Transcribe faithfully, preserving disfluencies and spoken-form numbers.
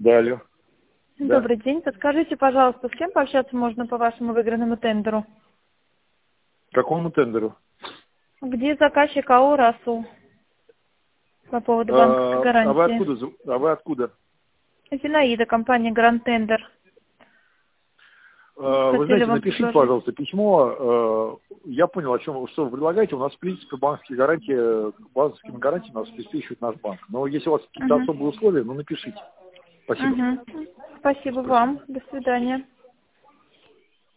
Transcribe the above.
Да, алло. Добрый день. Подскажите, пожалуйста, с кем пообщаться можно по вашему выигранному тендеру? Какому тендеру? Где заказчик АО «Расул» по поводу банковской А, а вы гарантии? откуда? зв- А вы откуда? Зинаида, компания «Гранд Тендер». А, Вы Хотели знаете, вам напишите, предложить. пожалуйста, письмо. а, Я понял, о чем, что вы предлагаете. У нас, в принципе, банковские гарантии, банковскими гарантиями нас обеспечивает наш банк. Но если у вас какие-то Угу. особые условия, ну напишите. Спасибо. Угу. Спасибо Спасибо. вам. До свидания.